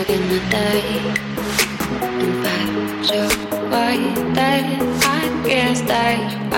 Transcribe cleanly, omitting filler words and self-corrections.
in the day. In fact, you're right that I can't stay.